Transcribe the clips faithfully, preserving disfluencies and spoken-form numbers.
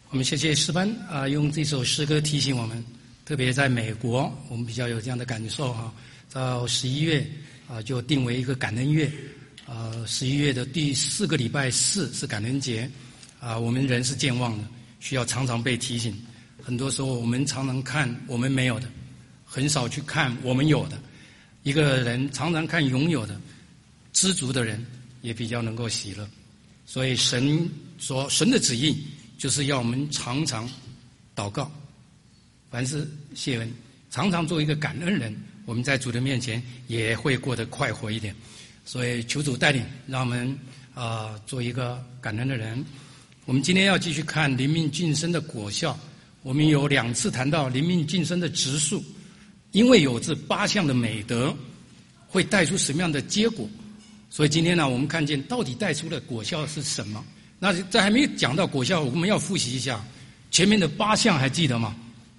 我们谢谢诗班啊、呃，用这首诗歌提醒我们，特别在美国，我们比较有这样的感受哈。到十一月啊、呃，就定为一个感恩月，呃，十一月的第四个礼拜四是感恩节啊、呃。我们人是健忘的，需要常常被提醒。很多时候我们常常看我们没有的，很少去看我们有的。一个人常常看拥有的，知足的人也比较能够喜乐。所以神说，神的旨意就是要我们常常祷告，凡事谢恩，常常做一个感恩人，我们在主的面前也会过得快活一点。所以求主带领，让我们啊、呃、做一个感恩的人。我们今天要继续看灵命晋升的果效。我们有两次谈到灵命晋升的质数，因为有这八项的美德，会带出什么样的结果。所以今天呢，我们看见到底带出的果效是什么。那在还没讲到果效，我们要复习一下前面的八项，还记得吗？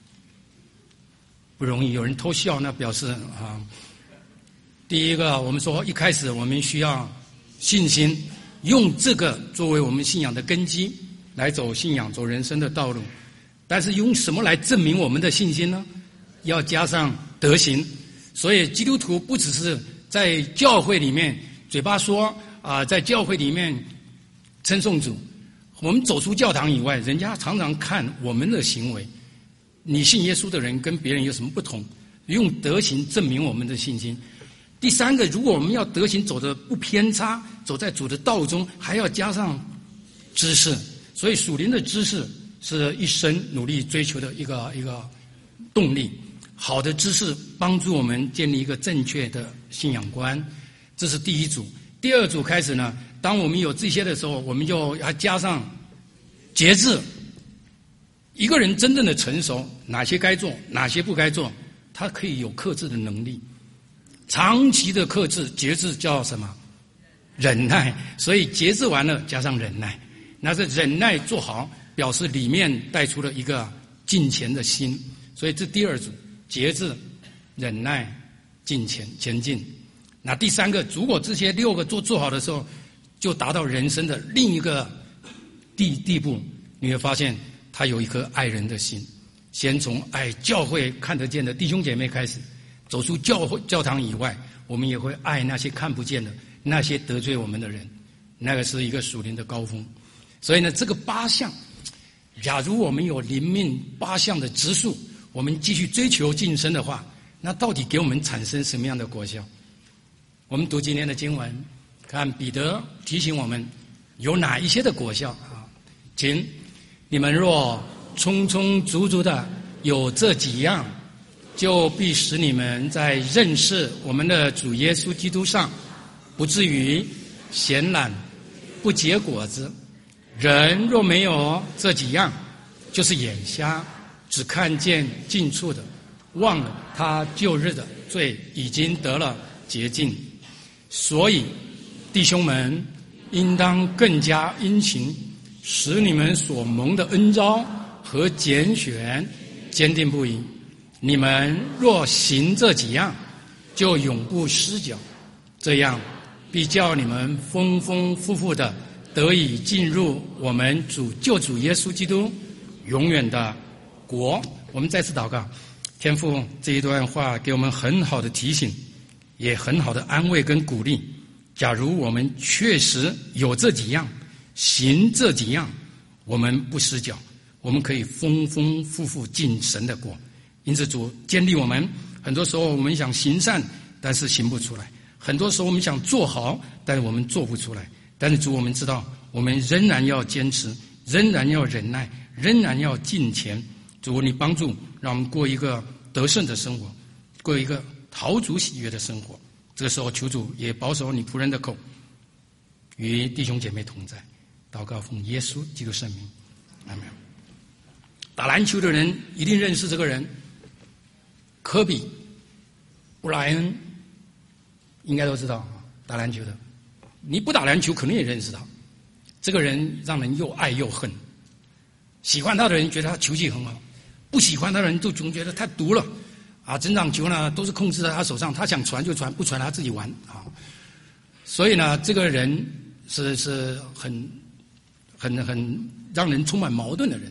不容易，有人偷笑，那表示啊，第一个，我们说一开始我们需要信心，用这个作为我们信仰的根基，来走信仰、走人生的道路。但是用什么来证明我们的信心呢？要加上德行。所以基督徒不只是在教会里面嘴巴说啊、呃，在教会里面称颂主，我们走出教堂以外，人家常常看我们的行为，你信耶稣的人跟别人有什么不同？用德行证明我们的信心。第三个，如果我们要德行走得不偏差，走在主的道中，还要加上知识。所以属灵的知识是一生努力追求的一个一个动力。好的知识帮助我们建立一个正确的信仰观，这是第一组。第二组开始呢，当我们有这些的时候，我们就要加上节制。一个人真正的成熟，哪些该做，哪些不该做，他可以有克制的能力。长期的克制，节制叫什么？忍耐。所以节制完了，加上忍耐，那这忍耐做好，表示里面带出了一个敬虔的心。所以这第二组。节制、忍耐、进前前进。那第三个，如果这些六个做做好的时候，就达到人生的另一个地地步。你会发现，他有一颗爱人的心。先从爱教会看得见的弟兄姐妹开始，走出教会教堂以外，我们也会爱那些看不见的、那些得罪我们的人。那个是一个属灵的高峰。所以呢，这个八项，假如我们有灵命八项的质数，我们继续追求晋升的话，那到底给我们产生什么样的果效？我们读今天的经文，看彼得提醒我们有哪一些的果效啊？请你们若充充足足的有这几样，就必使你们在认识我们的主耶稣基督上，不至于闲懒不结果子。人若没有这几样，就是眼瞎，只看见近处的，忘了他旧日的罪已经得了洁净。所以弟兄们应当更加殷勤，使你们所蒙的恩召和拣选坚定不移。你们若行这几样，就永不失脚，这样必叫你们丰丰富富的得以进入我们主救主耶稣基督永远的国。我们再次祷告，天父，这一段话给我们很好的提醒，也很好的安慰跟鼓励。假如我们确实有这几样，行这几样，我们不失脚，我们可以丰丰富富进神的国。因此主建立我们，很多时候我们想行善，但是行不出来，很多时候我们想做好，但是我们做不出来。但是主，我们知道我们仍然要坚持，仍然要忍耐，仍然要敬虔。主，你帮助让我们过一个得胜的生活，过一个讨主喜悦的生活。这个时候求主也保守你仆人的口，与弟兄姐妹同在。祷告奉耶稣基督圣名，阿们。打篮球的人一定认识这个人，科比、布莱恩，应该都知道打篮球的。你不打篮球可能也认识他。这个人让人又爱又恨，喜欢他的人觉得他球技很好，不喜欢他的人都总觉得太毒了啊！整场球呢都是控制在他手上，他想传就传，不传他自己玩啊。所以呢，这个人是是很很很让人充满矛盾的人。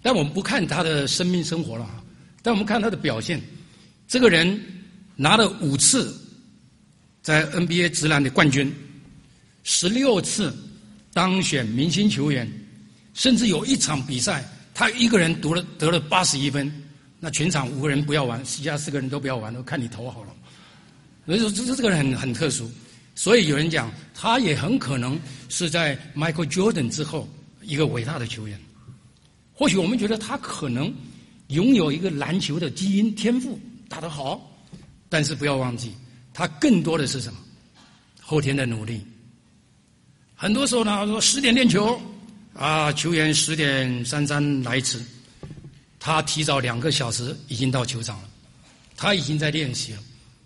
但我们不看他的生命生活了，但我们看他的表现。这个人拿了五次在 N B A 职篮的冠军，十六次当选明星球员，甚至有一场比赛，他一个人得了得了八十一分，那全场五个人不要玩，其他四个人都不要玩，都看你投好了。所以说，这这个人很很特殊。所以有人讲，他也很可能是在 Michael Jordan 之后一个伟大的球员。或许我们觉得他可能拥有一个篮球的基因天赋，打得好，但是不要忘记，他更多的是什么？后天的努力。很多时候呢，说十点练球啊，球员十点姗姗来迟，他提早两个小时已经到球场了，他已经在练习了。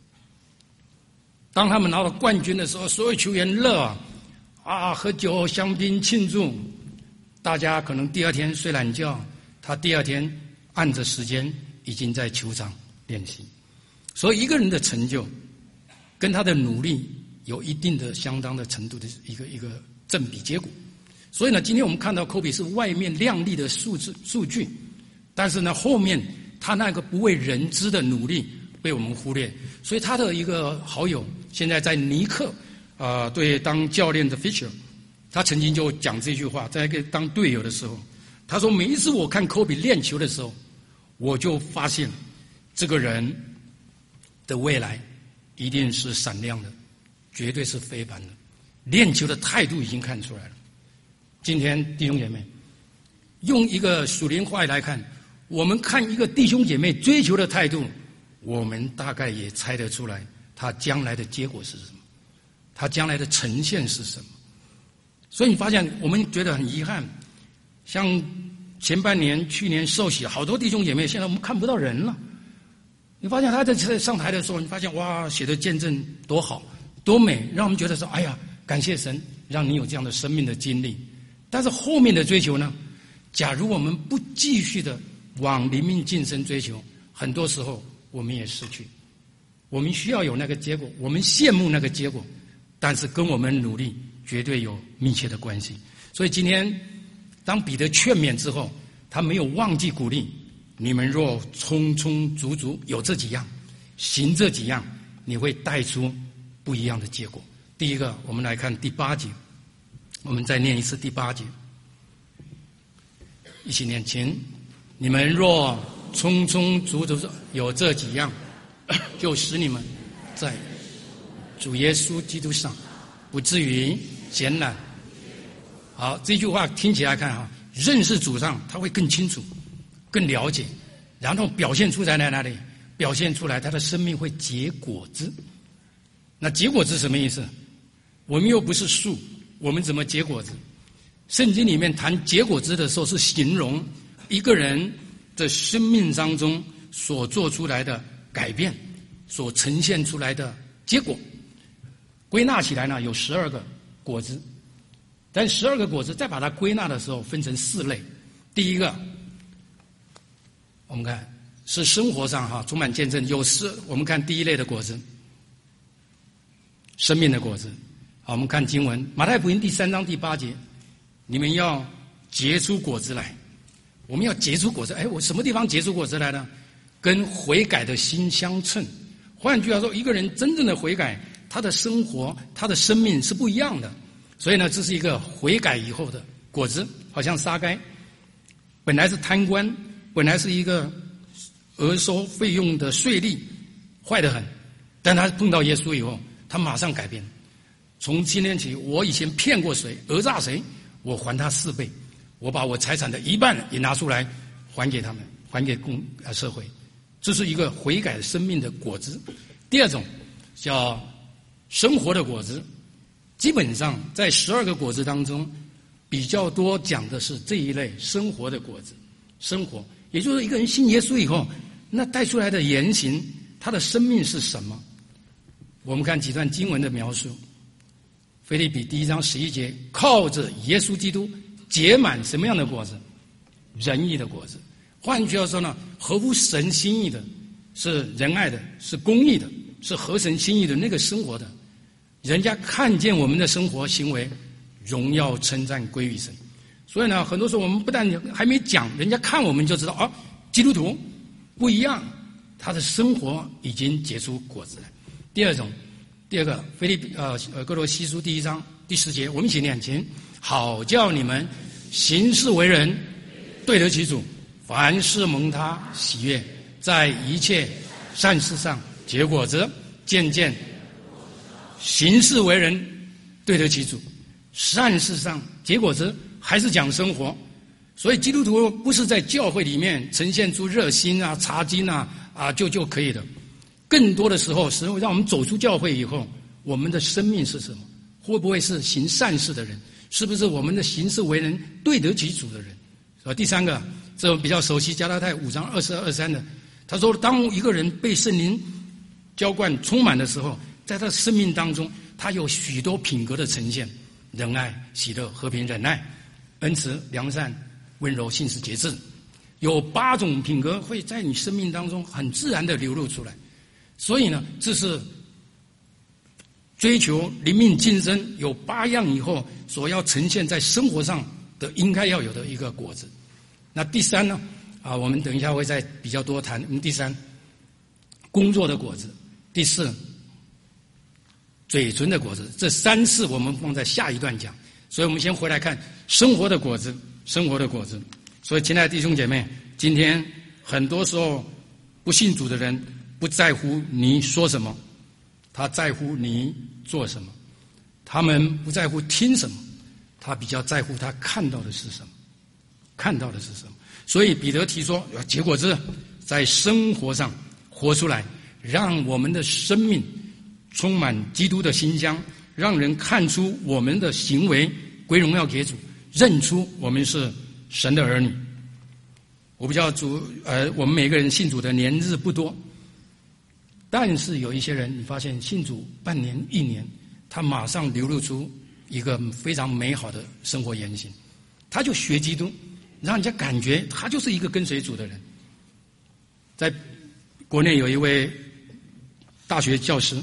当他们拿到冠军的时候，所有球员乐啊，啊喝酒香槟庆祝。大家可能第二天睡懒觉，他第二天按着时间已经在球场练习。所以一个人的成就跟他的努力有一定的相当的程度的一个一个正比结果。所以呢，今天我们看到科比是外面亮丽的数字数据，但是呢，后面他那个不为人知的努力被我们忽略。所以他的一个好友现在在尼克啊、呃，对当教练的 Fisher， 他曾经就讲这句话，在一个当队友的时候，他说每一次我看科比练球的时候，我就发现这个人的未来一定是闪亮的，绝对是非凡的。练球的态度已经看出来了。今天弟兄姐妹，用一个属灵话来看，我们看一个弟兄姐妹追求的态度，我们大概也猜得出来他将来的结果是什么，他将来的呈现是什么。所以你发现我们觉得很遗憾，像前半年去年受洗好多弟兄姐妹，现在我们看不到人了。你发现他在上台的时候，你发现哇，写的见证多好多美，让我们觉得说哎呀，感谢神让你有这样的生命的经历。但是后面的追求呢，假如我们不继续的往灵命晋升追求，很多时候我们也失去。我们需要有那个结果，我们羡慕那个结果，但是跟我们努力绝对有密切的关系。所以今天当彼得劝勉之后，他没有忘记鼓励，你们若充充足足有这几样，行这几样，你会带出不一样的结果。第一个，我们来看第八节，我们再念一次第八节，一起念。请你们若充充足足有这几样，就使你们在主耶稣基督上不至于闲懒。好，这句话听起来看哈，认识主上他会更清楚更了解，然后表现出来在哪里？表现出来他的生命会结果子。那结果子什么意思？我们又不是树，我们怎么结果子？圣经里面谈结果子的时候，是形容一个人的生命当中所做出来的改变，所呈现出来的结果。归纳起来呢，有十二个果子，但十二个果子再把它归纳的时候，分成四类。第一个，我们看是生活上哈充满见证，有四。我们看第一类的果子，生命的果子。好，我们看经文，马太福音第三章第八节，你们要结出果子来。我们要结出果子，哎，我什么地方结出果子来呢？跟悔改的心相称。换句话说，一个人真正的悔改，他的生活，他的生命是不一样的。所以呢，这是一个悔改以后的果子，好像撒该，本来是贪官，本来是一个讹收费用的税吏，坏得很，但他碰到耶稣以后，他马上改变。从今天起，我以前骗过谁，讹诈谁，我还他四倍，我把我财产的一半也拿出来还给他们，还给公呃社会。这是一个悔改生命的果子。第二种叫生活的果子，基本上在十二个果子当中，比较多讲的是这一类生活的果子。生活，也就是一个人信耶稣以后，那带出来的言行，他的生命是什么？我们看几段经文的描述。腓立比第一章十一节，靠着耶稣基督结满什么样的果子？仁义的果子。换句话说呢，合乎神心意的，是仁爱的，是公义的，是合神心意的那个生活的，人家看见我们的生活行为，荣耀称赞归于神。 所以呢，很多时候我们不但还没讲，人家看我们就知道啊，基督徒不一样，他的生活已经结出果子来。第二种，第二个，腓立比呃呃哥罗西书第一章第十节，我们一起念经，好叫你们行事为人对得起主，凡事蒙他喜悦，在一切善事上结果子，渐渐行事为人对得起主。善事上结果子还是讲生活，所以基督徒不是在教会里面呈现出热心啊、查经啊啊就就可以的。更多的时候，实际让我们走出教会以后，我们的生命是什么？会不会是行善事的人？是不是我们的行事为人对得起主的人？啊，第三个，这比较熟悉加拉太五章二十二、二三的，他说，当一个人被圣灵浇灌充满的时候，在他的生命当中，他有许多品格的呈现。仁爱、喜乐、和平、忍耐、恩慈、良善、温柔、信实、节制，有八种品格会在你生命当中很自然的流露出来。所以呢，这是追求灵命晋升有八样以后所要呈现在生活上的应该要有的一个果子。那第三呢，啊，我们等一下会再比较多谈。我们第三，工作的果子；第四，嘴唇的果子。这三次我们放在下一段讲，所以我们先回来看生活的果子，生活的果子。所以亲爱的弟兄姐妹，今天很多时候不信主的人不在乎你说什么，他在乎你做什么。他们不在乎听什么，他比较在乎他看到的是什么，看到的是什么。所以彼得提说，要结果子，在生活上活出来，让我们的生命充满基督的馨香，让人看出我们的行为归荣耀给主，认出我们是神的儿女。我不知道主呃，我们每个人信主的年日不多，但是有一些人，你发现信主半年、一年，他马上流露出一个非常美好的生活言行，他就学基督，让人家感觉他就是一个跟随主的人。在国内有一位大学教师，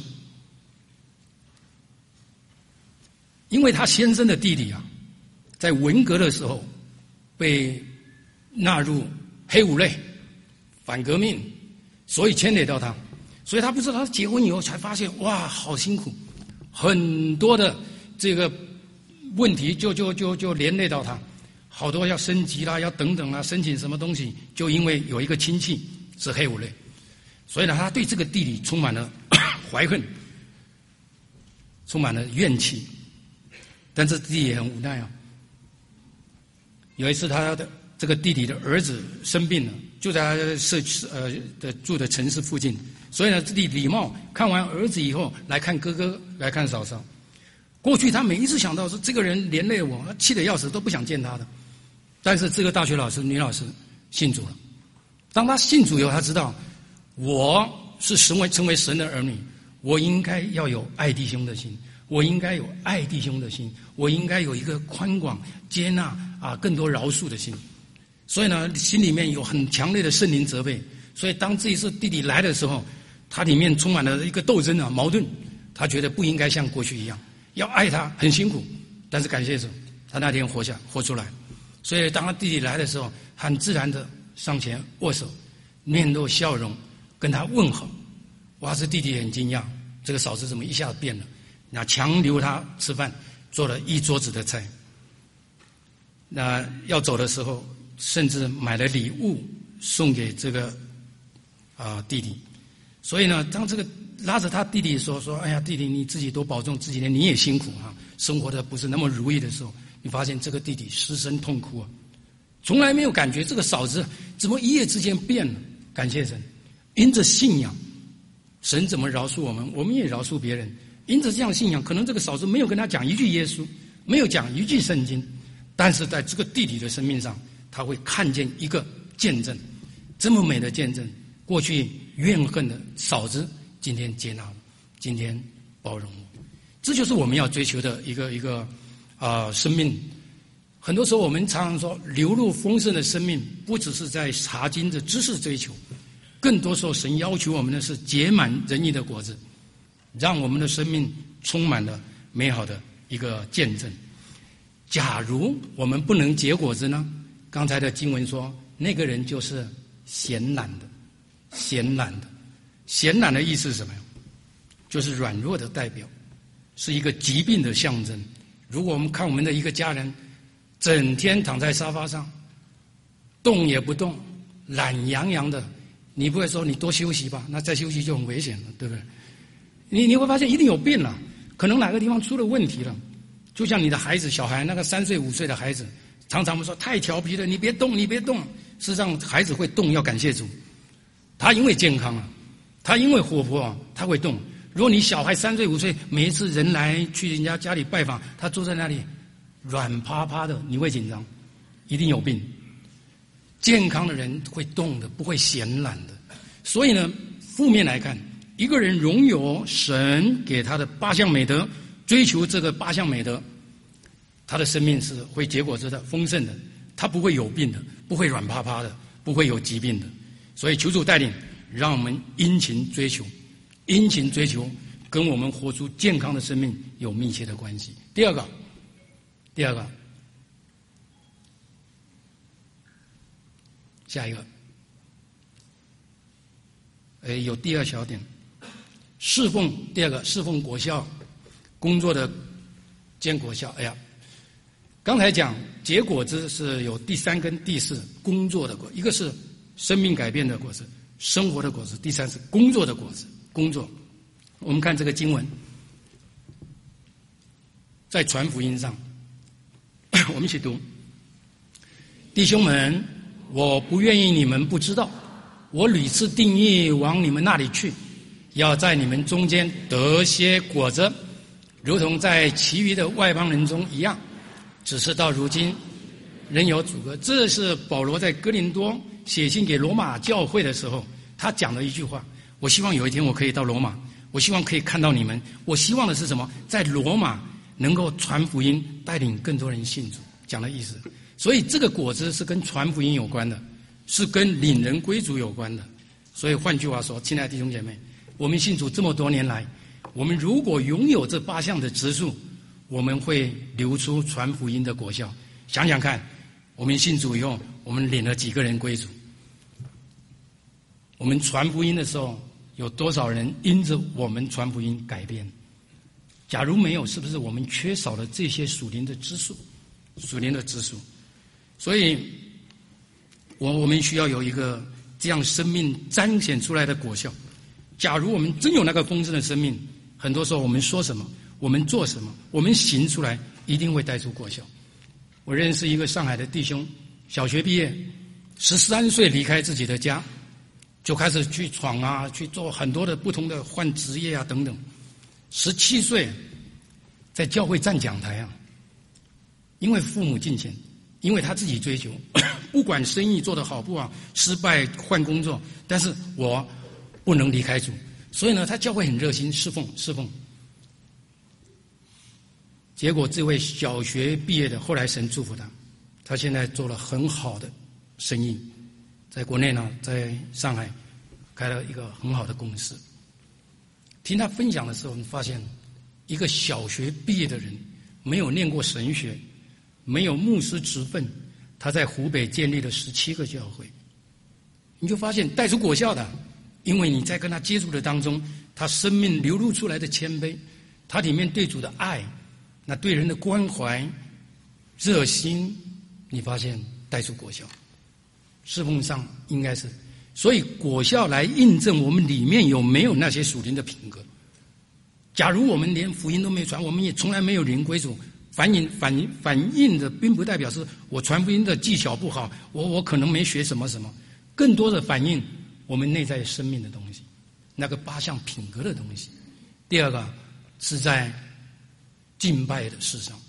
因为他先生的弟弟啊，在文革的时候被纳入黑五类、反革命，所以牵连到他，所以他不知道他结婚以后才发现，哇，好辛苦，很多的这个问题就就就就连累到他，好多要升级啦，要等等啦，申请什么东西，就因为有一个亲戚是黑五类，所以呢，他对这个弟弟充满了怀恨，充满了怨气。但是弟弟也很无奈啊。有一次，他的这个弟弟的儿子生病了，就在他社区呃的住的城市附近，所以呢，弟弟礼貌看完儿子以后，来看哥哥，来看嫂嫂。过去他每一次想到说这个人连累我，气得要死，都不想见他的。但是这个大学老师女老师信主了。当他信主以后，他知道我是神为成为神的儿女，我应该要有爱弟兄的心。我应该有爱弟兄的心，我应该有一个宽广、接纳啊，更多饶恕的心。所以呢，心里面有很强烈的圣灵责备。所以当这一次弟弟来的时候，他里面充满了一个斗争啊、矛盾。他觉得不应该像过去一样，要爱他，很辛苦。但是感谢主，他那天活下、活出来。所以当他弟弟来的时候，很自然的上前握手，面露笑容，跟他问好。哇，这弟弟很惊讶，这个嫂子怎么一下子变了？那强留他吃饭，做了一桌子的菜。那要走的时候，甚至买了礼物送给这个啊、呃、弟弟。所以呢，当这个拉着他弟弟说说，哎呀，弟弟你自己多保重，这几年你也辛苦啊，生活的不是那么如意的时候，你发现这个弟弟失声痛哭啊，从来没有感觉这个嫂子怎么一夜之间变了。感谢神，因着信仰，神怎么饶恕我们，我们也饶恕别人。因着这样信仰，可能这个嫂子没有跟他讲一句耶稣，没有讲一句圣经，但是在这个弟弟的生命上，他会看见一个见证，这么美的见证。过去怨恨的嫂子，今天接纳我，今天包容我，这就是我们要追求的一个一个啊、呃、生命。很多时候我们常常说，流露丰盛的生命，不只是在查经的知识追求，更多时候神要求我们的是结满仁义的果子。让我们的生命充满了美好的一个见证。 假如我们不能结果子呢？刚才的经文说，那个人就是闲懒的，闲懒的，闲懒的意思是什么呀？就是软弱的代表，是一个疾病的象征。如果我们看我们的一个家人，整天躺在沙发上，动也不动，懒洋洋的，你不会说你多休息吧？那再休息就很危险了，对不对？你你会发现一定有病了，可能哪个地方出了问题了。就像你的孩子，小孩那个三岁五岁的孩子，常常我们说太调皮了，你别动，你别动。事实上，孩子会动，要感谢主，他因为健康啊，他因为活泼啊，他会动。如果你小孩三岁五岁，每一次人来去人家家里拜访，他坐在那里软趴趴的，你会紧张，一定有病。健康的人会动的，不会闲懒的。所以呢，负面来看，一个人拥有神给他的八项美德，追求这个八项美德，他的生命是会结果子的，丰盛的，他不会有病的，不会软趴趴的，不会有疾病的。所以求主带领，让我们殷勤追求，殷勤追求跟我们活出健康的生命有密切的关系。第二个，第二个，下一个，哎，有第二小点，侍奉。第二个，侍奉果效，工作的见果效。哎呀，刚才讲结果子是有第三跟第四，工作的果，一个是生命改变的果子，生活的果子，第三是工作的果子。工作，我们看这个经文，在传福音上，我们一起读：弟兄们，我不愿意你们不知道，我屡次定义往你们那里去，要在你们中间得些果子，如同在其余的外邦人中一样。只是到如今仍有阻隔。这是保罗在哥林多写信给罗马教会的时候，他讲的一句话。我希望有一天我可以到罗马，我希望可以看到你们。我希望的是什么？在罗马能够传福音，带领更多人信主，讲的意思。所以这个果子是跟传福音有关的，是跟领人归主有关的。所以换句话说，亲爱的弟兄姐妹，我们信主这么多年来，我们如果拥有这八项的质素，我们会流出传福音的果效。想想看，我们信主以后，我们领了几个人归主？我们传福音的时候，有多少人因着我们传福音改变？假如没有，是不是我们缺少了这些属灵的知识？属灵的知识。所以，我我们需要有一个这样生命彰显出来的果效。假如我们真有那个丰盛的生命，很多时候我们说什么，我们做什么，我们行出来，一定会带出果效。我认识一个上海的弟兄，小学毕业，十三岁离开自己的家，就开始去闯啊，去做很多的不同的换职业啊等等。十七岁在教会站讲台啊，因为父母敬虔，因为他自己追求，不管生意做得好不好，失败换工作，但是我不能离开主，所以呢，他教会很热心侍奉侍奉。结果这位小学毕业的，后来神祝福他，他现在做了很好的生意，在国内呢，在上海开了一个很好的公司。听他分享的时候，我们发现一个小学毕业的人，没有念过神学，没有牧师职分，他在湖北建立了十七个教会。你就发现带出果效的，因为你在跟他接触的当中，他生命流露出来的谦卑，他里面对主的爱，那对人的关怀、热心，你发现带出果效。侍奉上应该是，所以果效来印证我们里面有没有那些属灵的品格。假如我们连福音都没传，我们也从来没有灵归主，反映反映反映的并不代表是我传福音的技巧不好，我我可能没学什么什么，更多的反映我们内在生命的东西，那个八项品格的东西。第二个是在敬拜的事上，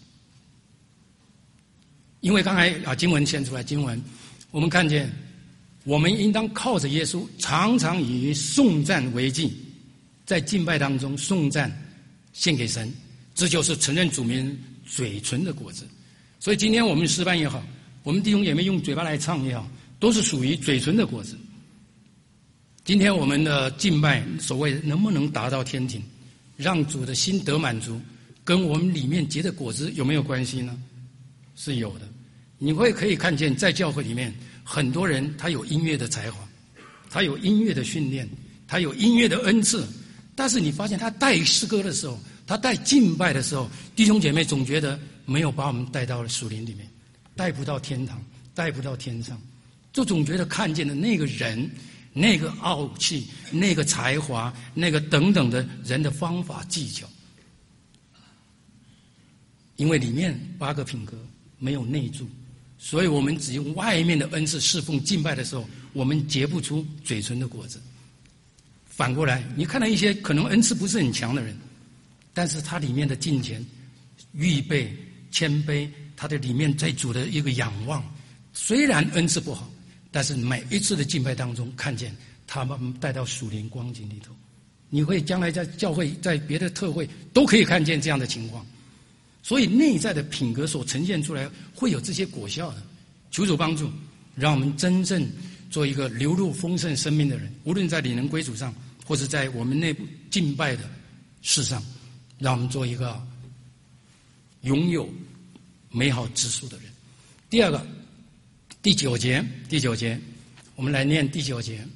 因为刚才啊经文献出来，经文我们看见，我们应当靠着耶稣，常常以颂赞为祭，在敬拜当中颂赞献给神，这就是承认主名嘴唇的果子。所以今天我们诗班也好，我们弟兄姐妹用嘴巴来唱也好，都是属于嘴唇的果子。今天我们的敬拜，所谓能不能达到天庭，让主的心得满足，跟我们里面结的果子有没有关系呢？ 是有的。你会可以看见，在教会里面，很多人他有音乐的才华，他有音乐的训练，他有音乐的恩赐，但是你发现他带诗歌的时候，他带敬拜的时候，弟兄姐妹总觉得没有把我们带到属灵里面，带不到天堂，带不到天上，就总觉得看见的那个人，那个傲气，那个才华，那个等等的人的方法技巧，因为里面八个品格没有内住，所以我们只用外面的恩赐侍奉敬拜的时候，我们结不出嘴唇的果子。反过来，你看到一些可能恩赐不是很强的人，但是他里面的敬虔、预备、谦卑，他的里面在主的一个仰望，虽然恩赐不好，但是每一次的敬拜当中，看见他们带到属灵光景里头，你会将来在教会、在别的特会都可以看见这样的情况。所以内在的品格所呈现出来，会有这些果效的。求主帮助，让我们真正做一个流入丰盛生命的人，无论在领人归主上，或是在我们内部敬拜的事上，让我们做一个拥有美好之数的人。第二个，第九节，第九节，我们来念第九节，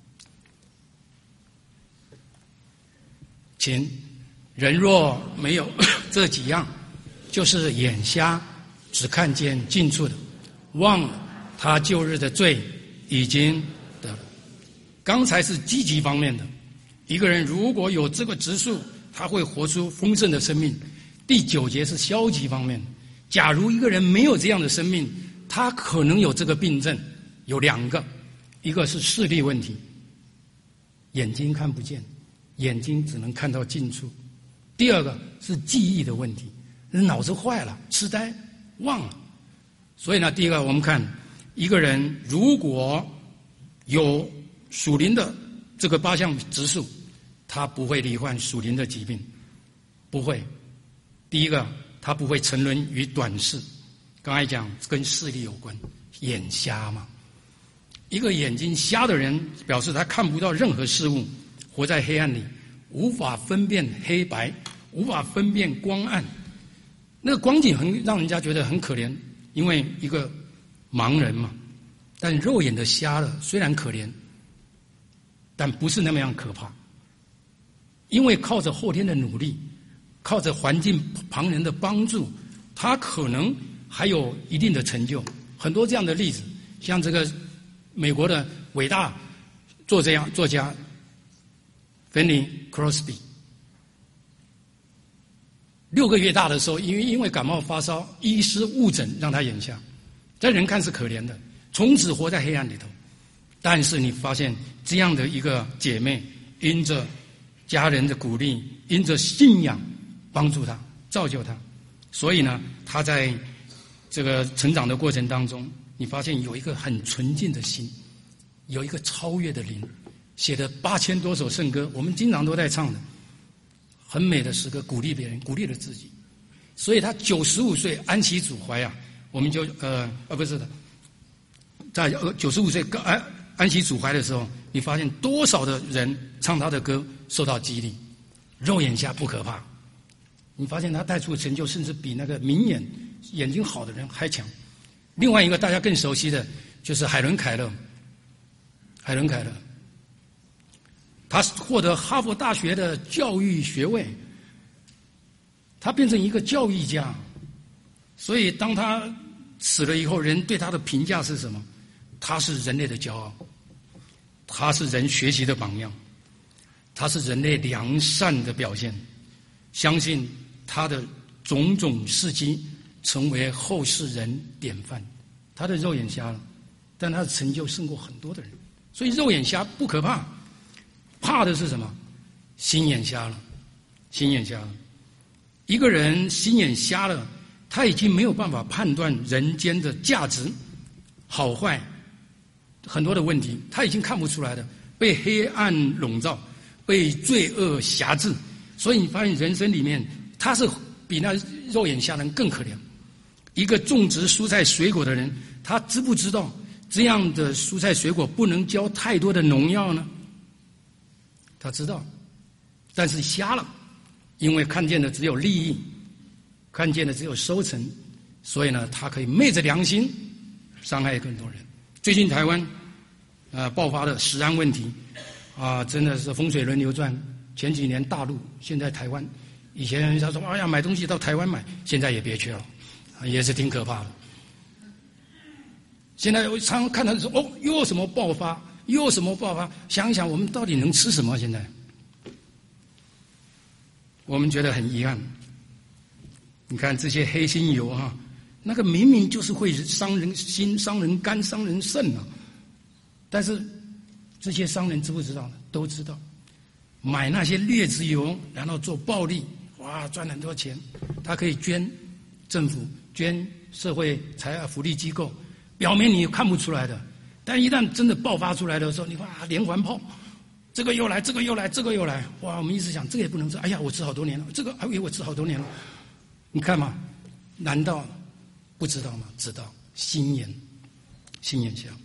请。人若没有这几样，就是眼瞎，只看见近处的，忘了他旧日的罪已经得了。刚才是积极方面的，一个人如果有这个质素，他会活出丰盛的生命。第九节是消极方面的，假如一个人没有这样的生命，他可能有这个病症，有两个，一个是视力问题，眼睛看不见，眼睛只能看到近处；第二个是记忆的问题，脑子坏了，痴呆，忘了。所以呢，第一个我们看，一个人如果有属灵的这个八项质素，他不会罹患属灵的疾病，不会。第一个，他不会沉沦于短视，刚才讲跟视力有关，眼瞎嘛。一个眼睛瞎的人，表示他看不到任何事物，活在黑暗里，无法分辨黑白，无法分辨光暗。那个光景很让人家觉得很可怜，因为一个盲人嘛。但肉眼的瞎了，虽然可怜，但不是那么样可怕。因为靠着后天的努力，靠着环境旁人的帮助，他可能还有一定的成就。很多这样的例子，像这个美国的伟大作家作家 Fanny Crosby， 六个月大的时候，因为因为感冒发烧，医师误诊让他眼瞎，在人看是可怜的，从此活在黑暗里头。但是你发现这样的一个姐妹，因着家人的鼓励，因着信仰帮助她，造就她，所以呢，她在这个成长的过程当中，你发现有一个很纯净的心，有一个超越的灵，写的八千多首圣歌，我们经常都在唱的，很美的诗歌，鼓励别人，鼓励了自己。所以她九十五岁安息主怀啊，我们就呃呃不是的，在九十五岁安安息主怀的时候，你发现多少的人唱他的歌受到激励，肉眼瞎不可怕。你发现他带出的成就，甚至比那个明眼眼睛好的人还强。另外一个大家更熟悉的就是海伦凯勒，海伦凯勒，他获得哈佛大学的教育学位，他变成一个教育家。所以当他死了以后，人对他的评价是什么？他是人类的骄傲，他是人学习的榜样，他是人类良善的表现。相信他的种种事迹成为后世人典范。他的肉眼瞎了，但他的成就胜过很多的人。所以肉眼瞎不可怕，怕的是什么？心眼瞎了，心眼瞎了。一个人心眼瞎了，他已经没有办法判断人间的价值好坏，很多的问题他已经看不出来的，被黑暗笼罩，被罪恶辖制。所以你发现人生里面，他是比那肉眼瞎人更可怜。一个种植蔬菜水果的人，他知不知道这样的蔬菜水果不能浇太多的农药呢？他知道，但是瞎了，因为看见的只有利益，看见的只有收成， 所以呢，他可以昧着良心伤害更多人。最近台湾呃爆发的食安问题啊，真的是风水轮流转。前几年大陆，现在台湾。以前人家说哎呀买东西到台湾买，现在也别去了，也是挺可怕的。现在我常常看到说哦，又有什么爆发，又有什么爆发，想一想我们到底能吃什么？现在我们觉得很遗憾。你看这些黑心油哈、啊，那个明明就是会伤人心、伤人肝、伤人肾啊，但是这些商人知不知道呢？都知道，买那些劣质油，然后做暴利，哇，赚很多钱。他可以捐政府、捐社会财福利机构，表面你看不出来的，但一旦真的爆发出来的时候，你哇，连环炮，这个又来，这个又来，这个又来，哇！我们一直想，这个也不能吃，哎呀，我吃好多年了，这个哎呦，我吃好多年了。你看嘛，难道不知道吗？知道，心眼，心眼瞎。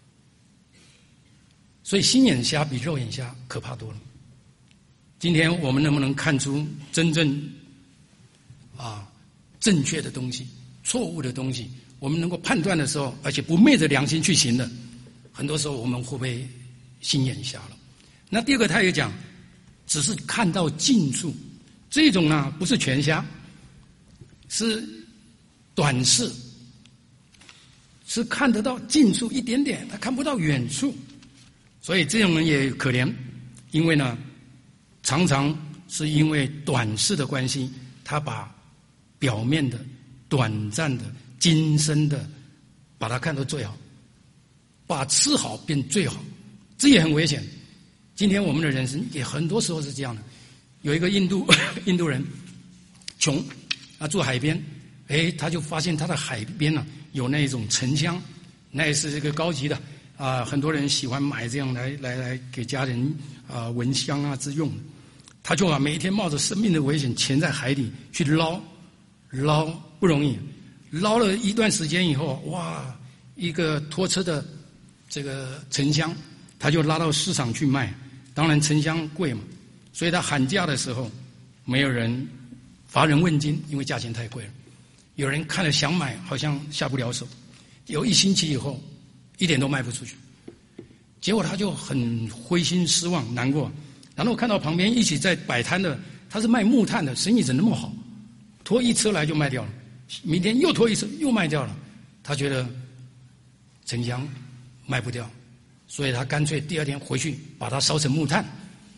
所以心眼瞎比肉眼瞎可怕多了。今天我们能不能看出真正啊正确的东西、错误的东西？我们能够判断的时候，而且不昧着良心去行的，很多时候我们会不会心眼瞎了？那第二个，他也讲，只是看到近处，这种呢不是全瞎，是短视，是看得到近处一点点，他看不到远处，所以这种人也可怜，因为呢，常常是因为短视的关系，他把表面的、短暂的、今生的，把它看作最好，把吃好变最好，这也很危险。今天我们的人生也很多时候是这样的。有一个印度印度人，穷，他住海边，哎，他就发现他的海边呢、啊、有那种沉香，那也是这个高级的啊，很多人喜欢买这样来来来给家人啊闻香啊之用。他就啊每一天冒着生命的危险潜在海底去捞，捞不容易，捞了一段时间以后，哇，一个拖车的这个沉香，他就拉到市场去卖。当然沉香贵嘛，所以他喊价的时候，没有人乏人问津，因为价钱太贵了。有人看了想买，好像下不了手。有一星期以后，一点都卖不出去，结果他就很灰心失望难过。然后看到旁边一起在摆摊的，他是卖木炭的，生意怎么那么好，拖一车来就卖掉了，明天又拖一车又卖掉了。他觉得沉香卖不掉，所以他干脆第二天回去把它烧成木炭，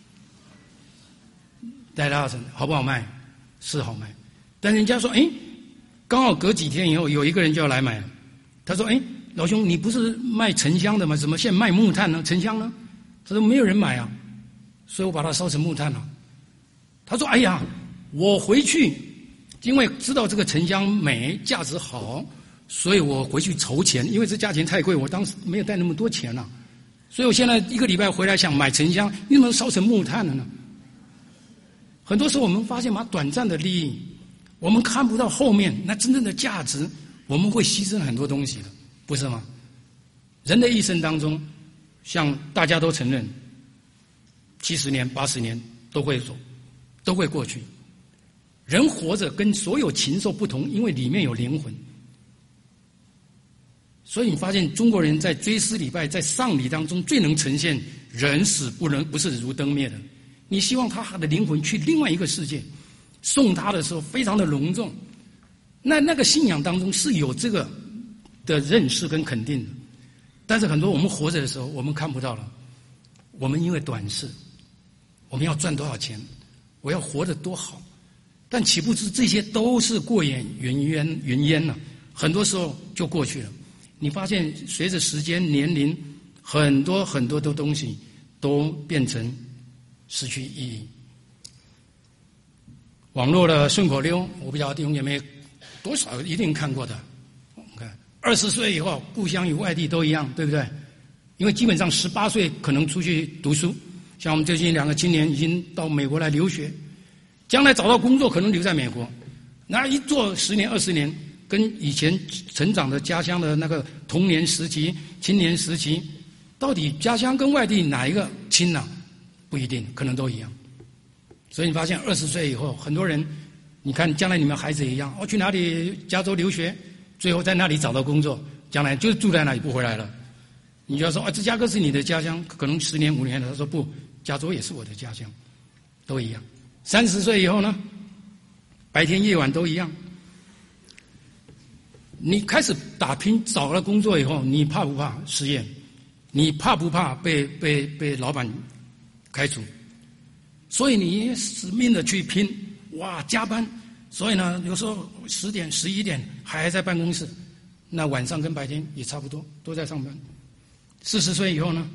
带到城好不好卖？是好卖，但人家说，哎，刚好隔几天以后，有一个人就要来买了。他说，哎，老兄，你不是卖沉香的吗？怎么现在卖木炭呢？沉香呢？他说没有人买啊，所以我把它烧成木炭了。他说，哎呀，我回去，因为知道这个沉香美，价值好，所以我回去筹钱，因为这价钱太贵，我当时没有带那么多钱啊。所以我现在一个礼拜回来想买沉香，你怎么烧成木炭了呢？很多时候我们发现嘛，短暂的利益，我们看不到后面那真正的价值，我们会牺牲很多东西的，不是吗？人的一生当中，像大家都承认，七十年、八十年都会走，都会过去。人活着跟所有禽兽不同，因为里面有灵魂。所以你发现中国人在追思礼拜、在丧礼当中最能呈现人死不能不是如灯灭的。你希望他的灵魂去另外一个世界，送他的时候非常的隆重。那那个信仰当中是有这个的认识跟肯定的，但是很多我们活着的时候我们看不到了。我们因为短视，我们要赚多少钱，我要活得多好，但岂不知这些都是过眼云烟云烟了、啊，很多时候就过去了。你发现随着时间年龄，很多很多的东西都变成失去意义。网络的顺口溜，我不知道弟兄姐妹多少一定看过的。看二十岁以后，故乡与外地都一样，对不对？因为基本上十八岁可能出去读书，像我们最近两个青年已经到美国来留学，将来找到工作可能留在美国，那一做十年二十年，跟以前成长的家乡的那个童年时期、青年时期，到底家乡跟外地哪一个亲呢、啊？不一定，可能都一样。所以你发现二十岁以后，很多人，你看将来你们孩子也一样，哦，去哪里加州留学， 最后在那里找到工作，将来就是住在那里不回来了。你就要说啊，芝加哥是你的家乡，可能十年五年了。他说不，加州也是我的家乡，都一样。三十岁以后呢，白天夜晚都一样。你开始打拼找了工作以后，你怕不怕失业？你怕不怕被被被老板开除？所以你死命的去拼，哇，加班。所以呢，有时候十点、十一点还在办公室，那晚上跟白天也差不多，都在上班。四十岁以后呢，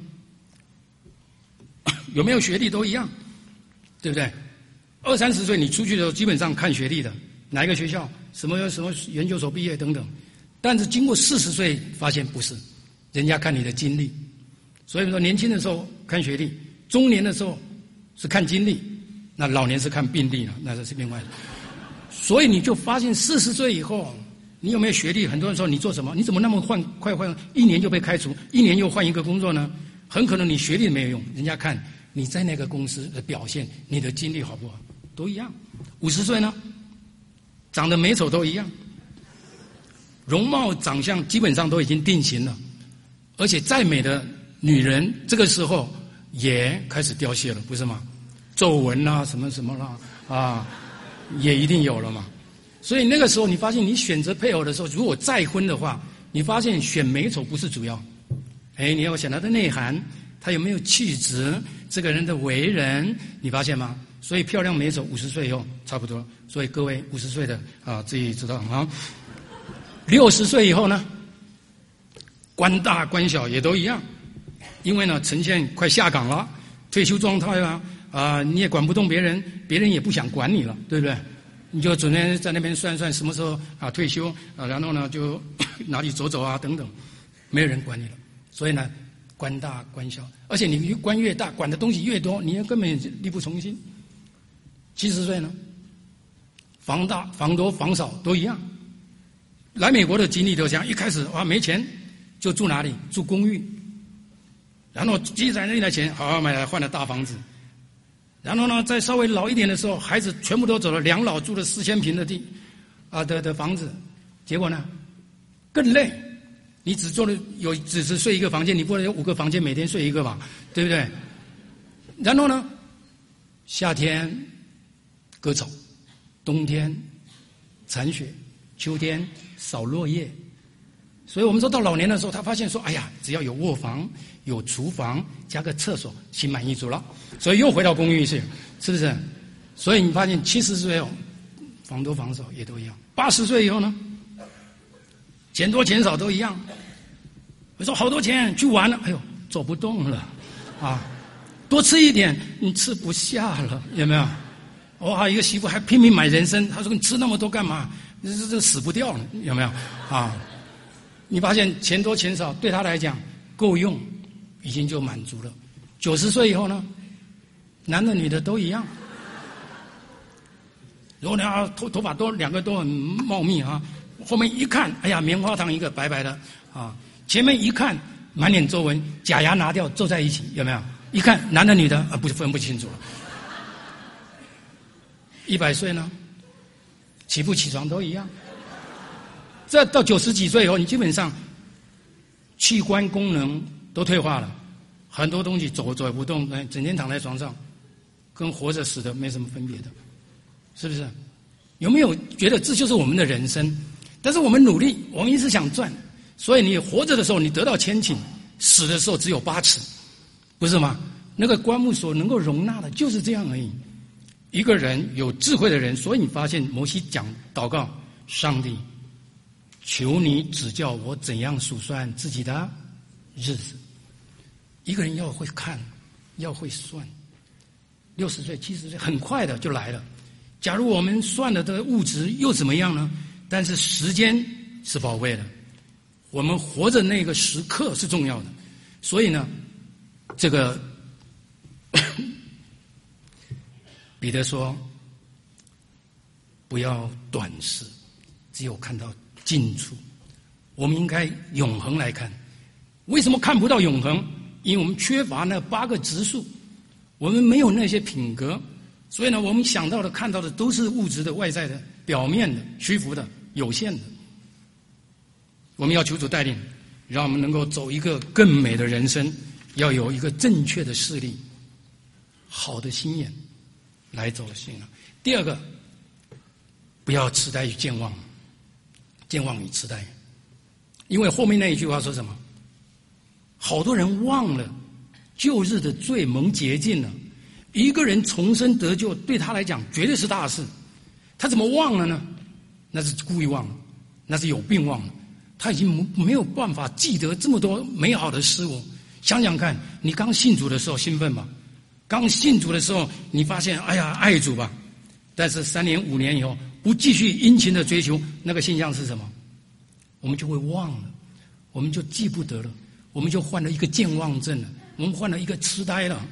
有没有学历都一样，对不对？二三十岁你出去的时候，基本上看学历的，哪一个学校，什么什么研究所毕业等等。但是经过四十岁，发现不是，人家看你的经历。所以说，年轻的时候看学历，中年的时候是看经历，那老年是看病历了，那这是另外的。所以你就发现，四十岁以后，你有没有学历？很多人说你做什么？你怎么那么换快换？一年就被开除，一年又换一个工作呢？很可能你学历没有用，人家看你在那个公司的表现，你的经历好不好，都一样。五十岁呢，长得美丑都一样，容貌长相基本上都已经定型了，而且再美的女人，这个时候也开始凋谢了，不是吗？皱纹啦，什么什么啦，啊，也一定有了嘛。所以那个时候，你发现你选择配偶的时候，如果再婚的话，你发现选美丑不是主要，哎，你要想他的内涵，他有没有气质，这个人的为人，你发现吗？所以漂亮美丑五十岁以后差不多。所以各位五十岁的啊，自己知道啊。六十岁以后呢，官大官小也都一样，因为呢，呈现快下岗了，退休状态啊，啊，你也管不动别人，别人也不想管你了，对不对？你就整天在那边算算什么时候啊退休啊，然后呢就哪里走走啊等等，没有人管你了。所以呢，官大官小，而且你官越大，管的东西越多，你根本力不从心。七十岁呢，房大房多房少都一样。来美国的经历都这样，一开始哇没钱就住哪里？住公寓，然后积攒了一点钱，好好买来换了大房子。然后呢，再稍微老一点的时候，孩子全部都走了，两老住了四千平的地，啊的的房子，结果呢，更累。你只做了有只是睡一个房间，你不能有五个房间，每天睡一个吧，对不对？然后呢，夏天割草，冬天铲雪，秋天扫落叶。所以我们说到老年的时候，他发现说，哎呀，只要有卧房、有厨房，加个厕所，心满意足了。所以又回到公寓去，是不是？所以你发现七十岁后，房多房少也都一样。八十岁以后呢，钱多钱少都一样。我说好多钱去玩了，哎呦，走不动了，啊，多吃一点，你吃不下了，有没有？哇，一个媳妇还拼命买人参，他说你吃那么多干嘛？这这死不掉了，有没有？啊，你发现钱多钱少对他来讲够用，已经就满足了。九十岁以后呢，男的女的都一样。如果你要头头发都两个都很茂密啊，后面一看，哎呀，棉花糖一个白白的啊，前面一看满脸皱纹，假牙拿掉皱在一起，有没有？一看男的女的啊，不分不清楚了。一百岁呢，起不起床都一样。这到九十几岁以后，你基本上器官功能都退化了，很多东西走走不动，整天躺在床上，跟活着死的没什么分别的，是不是？有没有觉得这就是我们的人生？但是我们努力，我们一直想赚，所以你活着的时候你得到千顷，死的时候只有八尺，不是吗？那个棺木所能够容纳的就是这样而已。一个人有智慧的人，所以你发现摩西讲祷告，上帝，求你指教我怎样数算自己的日子。一个人要会看，要会算。六十岁、七十岁，很快的就来了。假如我们算的这个物质又怎么样呢？但是时间是宝贵的，我们活着那个时刻是重要的。所以呢，这个彼得说，不要短视，只有看到近处。我们应该永恒来看。为什么看不到永恒？因为我们缺乏那八个质数，我们没有那些品格，所以呢，我们想到的、看到的都是物质的、外在的、表面的、虚浮的、有限的。 我们要求主带领，让我们能够走一个更美的人生，要有一个正确的视力，好的心眼来走信仰。第二个，不要痴呆与健忘，健忘与痴呆，因为后面那一句话说什么？好多人忘了旧日的罪蒙洁净了，一个人重生得救，对他来讲绝对是大事。他怎么忘了呢？那是故意忘了，那是有病忘了。他已经没有办法记得这么多美好的事物。想想看，你刚信主的时候兴奋吧？刚信主的时候，你发现哎呀爱主吧，但是三年五年以后，不继续殷勤的追求，那个现象是什么？我们就会忘了，我们就记不得了，我们就患了一个健忘症了，我们患了一个痴呆了。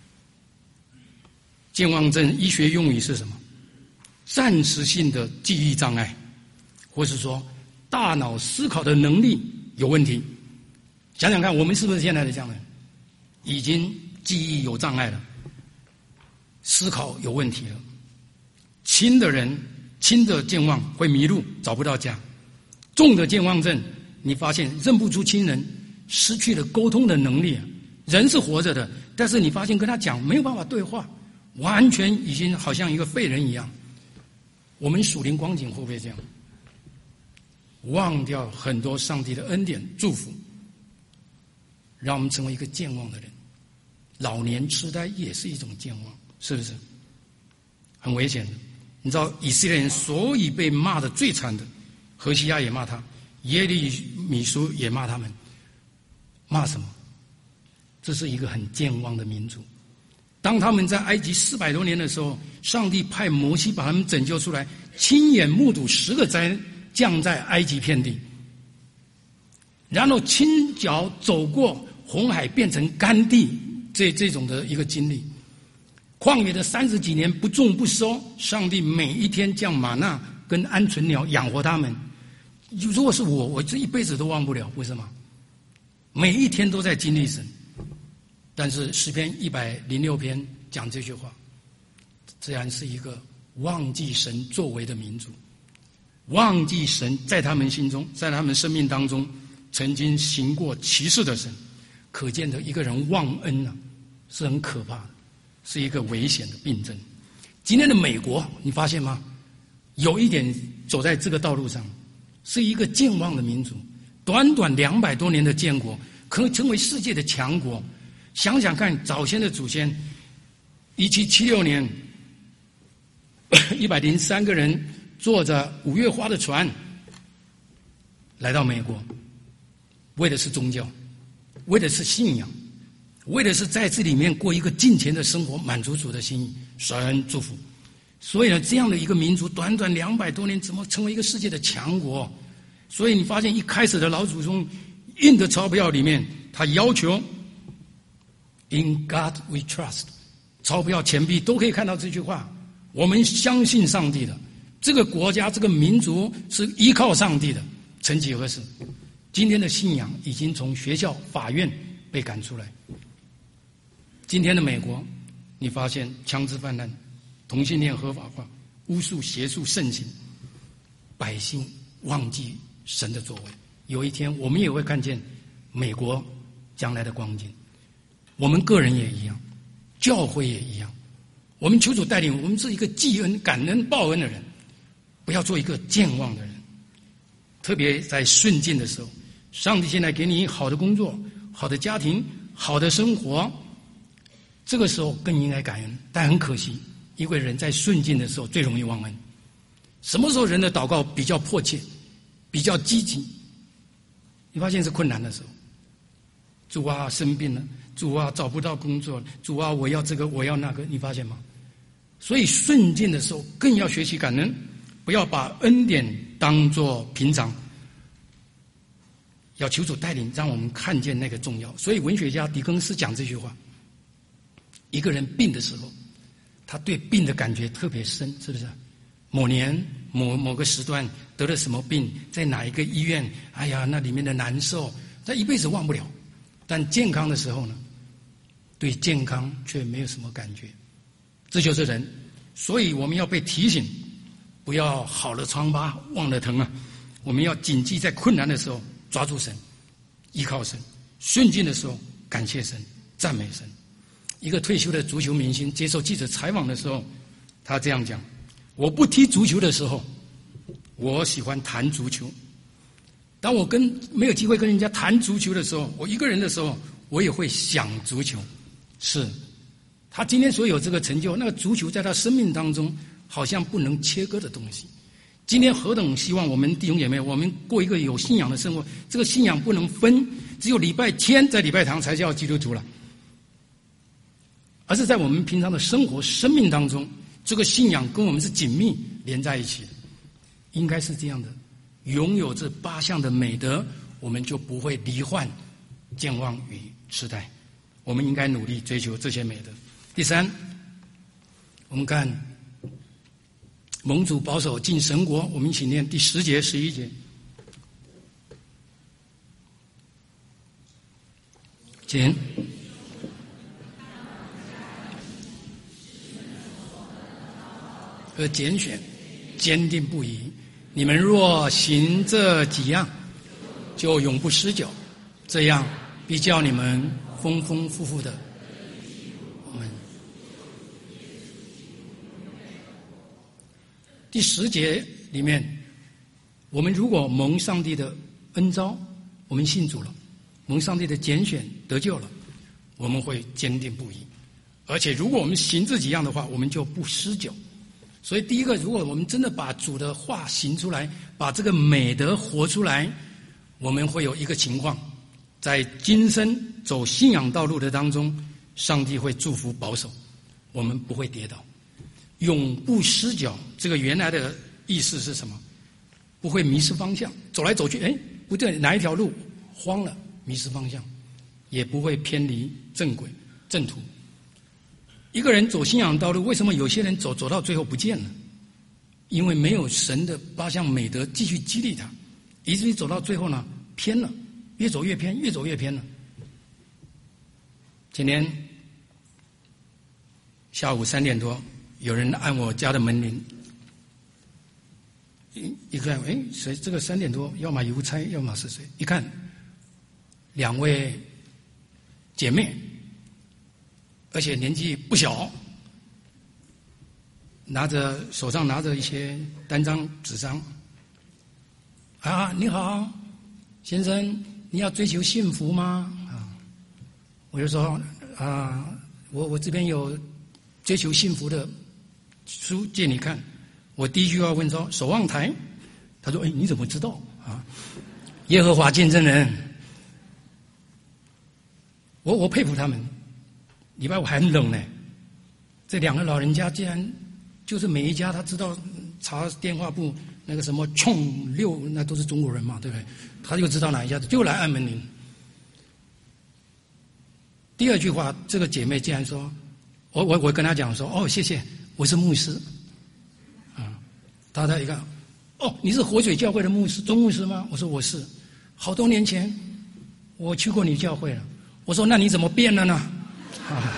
健忘症医学用语是什么？暂时性的记忆障碍，或是说大脑思考的能力有问题。想想看，我们是不是现在的这样的人？已经记忆有障碍了，思考有问题了。轻的人，轻的健忘会迷路，找不到家；重的健忘症，你发现认不出亲人，失去了沟通的能力。人是活着的，但是你发现跟他讲没有办法对话，完全已经好像一个废人一样。我们属灵光景会不会这样？忘掉很多上帝的恩典祝福，让我们成为一个健忘的人。老年痴呆也是一种健忘，是不是？很危险的。你知道以色列人所以被骂的最惨的，何西阿也骂他，耶利米书也骂他们。骂什么？这是一个很健忘的民族。当他们在埃及四百多年的时候，上帝派摩西把他们拯救出来，亲眼目睹十个灾降在埃及遍地，然后亲脚走过红海变成干地，这这种的一个经历。旷野的三十几年不种不收，上帝每一天降玛纳跟鹌鹑鸟养活他们。如果是我，我这一辈子都忘不了。为什么？每一天都在经历神。但是诗篇一百零六篇讲这句话，自然是一个忘记神作为的民族，忘记神在他们心中，在他们生命当中曾经行过奇事的神。可见的一个人忘恩啊，是很可怕的，是一个危险的病症。今天的美国，你发现吗？有一点走在这个道路上，是一个健忘的民族。短短两百多年的建国，可成为世界的强国。想想看，早先的祖先，一七七六年，一百零三个人坐着五月花的船来到美国，为的是宗教，为的是信仰，为的是在这里面过一个敬虔的生活，满足主的心意，神祝福。所以呢，这样的一个民族，短短两百多年，怎么成为一个世界的强国？所以你发现一开始的老祖宗印的钞票里面，他要求 In God we trust， 钞票、钱币都可以看到这句话。我们相信上帝的，这个国家、这个民族是依靠上帝的。曾几何时，今天的信仰已经从学校、法院被赶出来。今天的美国，你发现枪支泛滥，同性恋合法化，巫术、邪术盛行，百姓忘记神的作为。有一天，我们也会看见美国将来的光景。我们个人也一样，教会也一样。我们求主带领，我们是一个记恩、感恩、报恩的人，不要做一个健忘的人。特别在顺境的时候，上帝现在给你好的工作、好的家庭、好的生活，这个时候更应该感恩。但很可惜，一个人在顺境的时候最容易忘恩。什么时候人的祷告比较迫切、比较积极？你发现是困难的时候。主啊，生病了，主啊，找不到工作，主啊，我要这个，我要那个，你发现吗？所以顺境的时候更要学习感恩，不要把恩典当作平常，要求主带领，让我们看见那个重要。所以文学家狄更斯讲这句话：一个人病的时候，他对病的感觉特别深，是不是？某年某某个时段得了什么病，在哪一个医院，哎呀，那里面的难受，他一辈子忘不了。但健康的时候呢，对健康却没有什么感觉。这就是人。所以我们要被提醒，不要好了疮疤忘了疼啊！我们要谨记在困难的时候抓住神，依靠神；顺境的时候感谢神，赞美神。一个退休的足球明星接受记者采访的时候，他这样讲：我不踢足球的时候，我喜欢谈足球；当我跟没有机会跟人家谈足球的时候，我一个人的时候，我也会想足球。是他今天所有这个成就，那个足球在他生命当中好像不能切割的东西。今天何等希望我们弟兄姐妹，我们过一个有信仰的生活，这个信仰不能分，只有礼拜天在礼拜堂才叫基督徒了，而是在我们平常的生活生命当中，这个信仰跟我们是紧密连在一起的，应该是这样的。拥有这八项的美德，我们就不会罹患健忘与痴呆。我们应该努力追求这些美德。第三，我们看蒙主保守进神国，我们一起念第十节、十一节。请。和拣选，坚定不移。你们若行这几样，就永不失脚。这样必叫你们丰丰富富的。我们第十节里面，我们如果蒙上帝的恩召，我们信主了，蒙上帝的拣选得救了，我们会坚定不移。而且如果我们行这几样的话，我们就不失脚。所以第一个，如果我们真的把主的话行出来，把这个美德活出来，我们会有一个情况，在今生走信仰道路的当中，上帝会祝福保守，我们不会跌倒，永不失脚。这个原来的意思是什么？不会迷失方向，走来走去，哎，不对，哪一条路慌了，迷失方向，也不会偏离正轨正途。一个人走信仰道路，为什么有些人走走到最后不见了？因为没有神的八项美德继续激励他，以至于走到最后呢，偏了，越走越偏，越走越偏了。今天下午三点多，有人按我家的门铃，一一看，哎，谁？这个三点多，要么邮差，要么是谁？一看，两位姐妹。而且年纪不小，拿着手上拿着一些单张纸张，啊，你好，先生，你要追求幸福吗？啊，我就说啊，我我这边有追求幸福的书借你看。我第一句话问说守望台，他说，哎，你怎么知道啊？耶和华见证人，我我佩服他们。礼拜五还很冷呢，这两个老人家竟然就是每一家他知道查电话簿那个什么冲六，那都是中国人嘛，对不对？他就知道哪一家就来按门铃。第二句话，这个姐妹竟然说，我我我跟他讲说，哦，谢谢，我是牧师，啊，他他一看，哦，你是活水教会的牧师，钟牧师吗？我说我是，好多年前我去过你教会了。我说那你怎么变了呢？啊，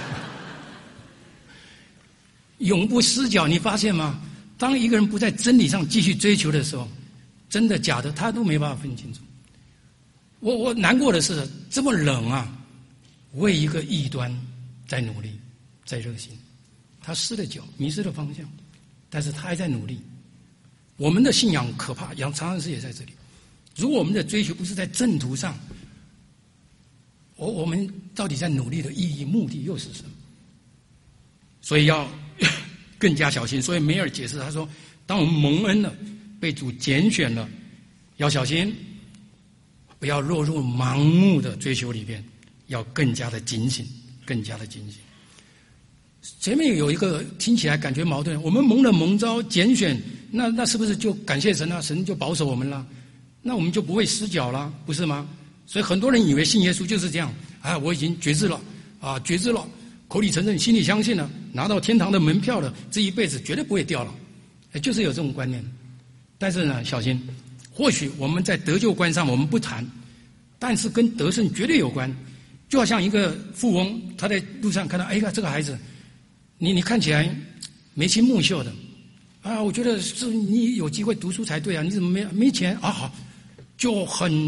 永不失脚，你发现吗？当一个人不在真理上继续追求的时候，真的假的他都没办法分清楚。我我难过的是，这么冷啊，为一个异端在努力，在热心，他失了脚，迷失了方向，但是他还在努力。我们的信仰可怕，杨长安师也在这里。如果我们的追求不是在正途上，我我们到底在努力的意义、目的又是什么？所以要更加小心。所以梅尔解释他说，当我们蒙恩了，被主拣选了，要小心，不要落入盲目的追求里边，要更加的警醒，更加的警醒。前面有一个听起来感觉矛盾，我们蒙了蒙召拣选，那那是不是就感谢神啊？神就保守我们了，那我们就不会失脚了，不是吗？所以很多人以为信耶稣就是这样，啊，我已经觉知了，啊，觉知了，口里承认，心里相信了，拿到天堂的门票了，这一辈子绝对不会掉了，就是有这种观念。但是呢，小心，或许我们在得救观上我们不谈，但是跟得胜绝对有关。就好像一个富翁，他在路上看到，哎呀，这个孩子，你你看起来眉清目秀的，啊，我觉得是你有机会读书才对啊，你怎么没没钱啊？好，就很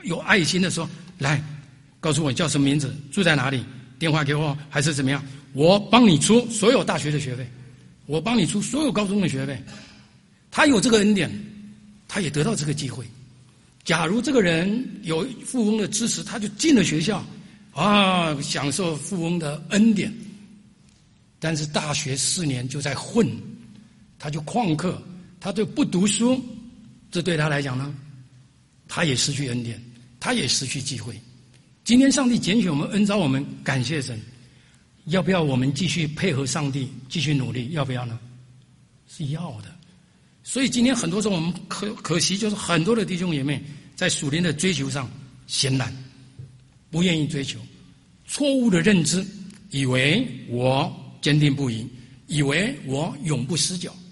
有爱心的说，来告诉我你叫什么名字，住在哪里，电话给我，还是怎么样，我帮你出所有大学的学费，我帮你出所有高中的学费。他有这个恩典，他也得到这个机会。假如这个人有富翁的支持，他就进了学校啊，享受富翁的恩典。但是大学四年就在混，他就旷课，他就不读书，这对他来讲呢，他也失去恩典，他也失去机会。今天上帝拣选我们，恩召我们，感谢神。要不要我们继续配合上帝，继续努力？要不要呢？是要的。所以今天很多时候我们可可惜，就是很多的弟兄姐妹在属灵的追求上闲懒，不愿意追求，错误的认知，以为我坚定不移，以为我永不失脚。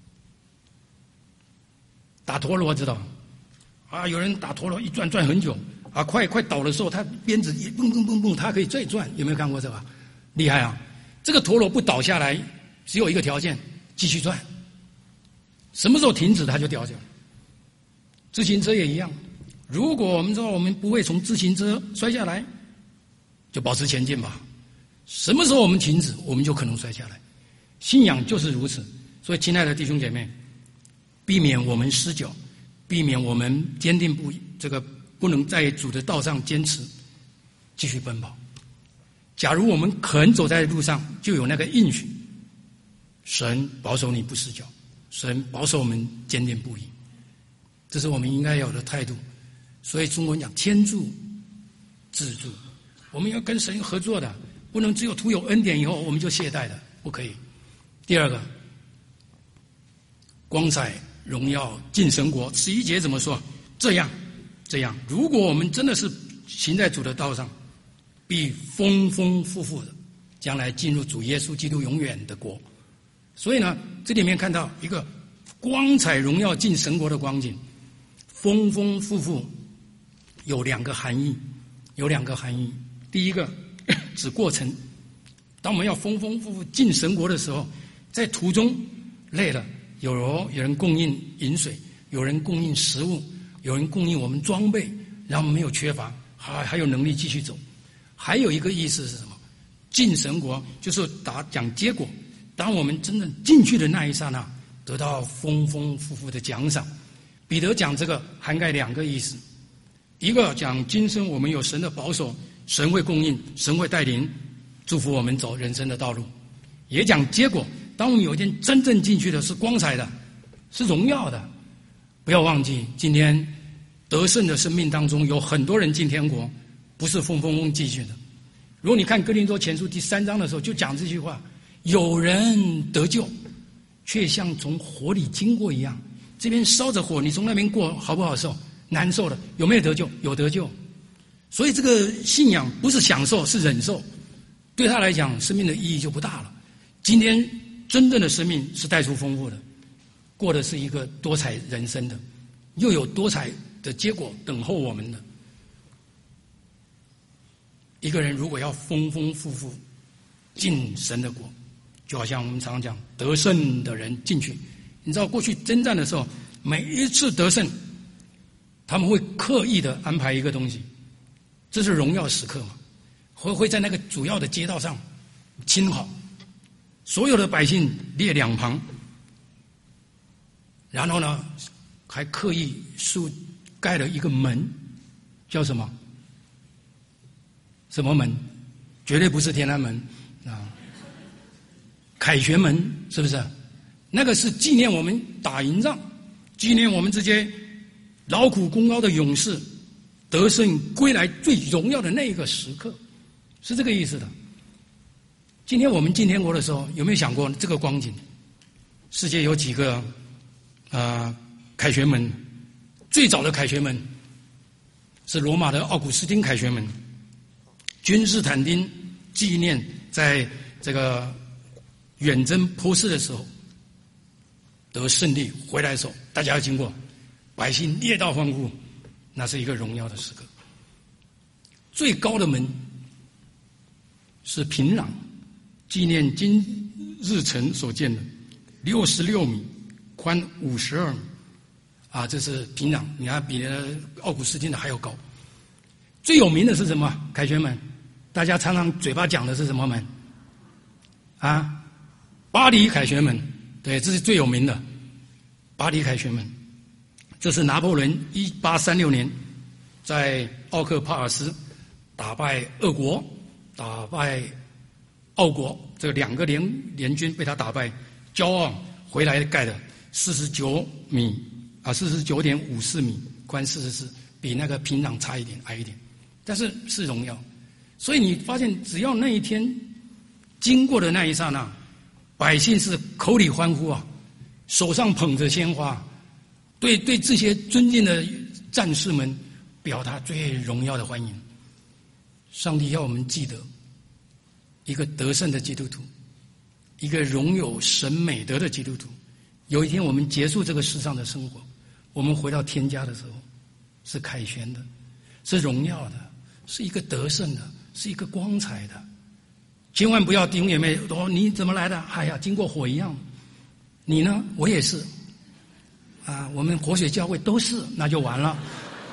打陀螺知道啊？有人打陀螺一转转很久啊，快快倒的时候，他鞭子一蹦蹦蹦蹦，他可以再转。有没有看过这个？厉害啊！这个陀螺不倒下来，只有一个条件：继续转。什么时候停止，它就掉下来。自行车也一样，如果我们知道我们不会从自行车摔下来，就保持前进吧。什么时候我们停止，我们就可能摔下来。信仰就是如此。所以，亲爱的弟兄姐妹，避免我们失脚，避免我们坚定不移，这个不能在主的道上坚持，继续奔跑。假如我们肯走在路上，就有那个应许，神保守你不失脚，神保守我们坚定不移，这是我们应该有的态度。所以中国人讲天助自助，我们要跟神合作的，不能只有徒有恩典以后我们就懈怠的，不可以。第二个，光彩荣耀进神国，十一节怎么说？这样这样，如果我们真的是行在主的道上，必丰丰富富的将来进入主耶稣基督永远的国。所以呢，这里面看到一个光彩荣耀进神国的光景，丰丰富富有两个含义，有两个含义。第一个指过程，当我们要丰丰富富进神国的时候，在途中累了，有有人供应饮水，有人供应食物，有人供应我们装备，让我们没有缺乏，还还有能力继续走。还有一个意思是什么？进神国就是打讲结果，当我们真正进去的那一刹那，得到丰丰富富的奖赏。彼得讲这个涵盖两个意思，一个讲今生我们有神的保守，神会供应，神会带领，祝福我们走人生的道路。也讲结果，当我们有一天真正进去的是光彩的，是荣耀的。不要忘记，今天得胜的生命当中有很多人进天国，不是风风风进去的。如果你看哥林多前书第三章的时候，就讲这句话：有人得救，却像从火里经过一样。这边烧着火，你从那边过，好不好受？难受的。有没有得救？有得救。所以这个信仰不是享受，是忍受。对他来讲，生命的意义就不大了。今天真正的生命是带出丰富的，过的是一个多彩人生的，又有多彩的结果等候我们的。一个人如果要丰丰富富进神的国，就好像我们常常讲得胜的人进去。你知道过去征战的时候，每一次得胜，他们会刻意的安排一个东西，这是荣耀时刻嘛，会会在那个主要的街道上亲好，所有的百姓列两旁，然后呢还刻意竖盖了一个门，叫什么？什么门？绝对不是天安门啊，凯旋门，是不是？那个是纪念我们打赢仗，纪念我们这些劳苦功高的勇士得胜归来最荣耀的那一个时刻，是这个意思的。今天我们进天国的时候，有没有想过这个光景？世界有几个呃凯旋门？最早的凯旋门是罗马的奥古斯丁凯旋门，君士坦丁纪念在这个远征波斯的时候得胜利回来的时候，大家要经过，百姓列道欢呼，那是一个荣耀的时刻。最高的门是平壤，纪念今日城所建的，六十六米，宽五十二米，啊，这是平壤，你看比奥古斯丁的还要高。 最有名的是什么？凯旋门，大家常常嘴巴讲的是什么门？啊，巴黎凯旋门，对，这是最有名的。巴黎凯旋门，这是拿破仑一八三六年在奥克帕尔斯打败俄国，打败奥国，这两个联联军被他打败，骄傲回来盖的，四十九米啊，四十九点五四米宽，四十四，比那个平壤差一点，矮一点，但是是荣耀。所以你发现，只要那一天经过的那一刹那，百姓是口里欢呼啊，手上捧着鲜花，对对这些尊敬的战士们表达最荣耀的欢迎。上帝要我们记得，一个得胜的基督徒，一个拥有神美德的基督徒，有一天我们结束这个世上的生活，我们回到天家的时候，是凯旋的，是荣耀的，是一个得胜的，是一个光彩的。千万不要弟兄姐妹说你怎么来的？哎呀，经过火一样。你呢？我也是。啊，我们活水教会都是，那就完了。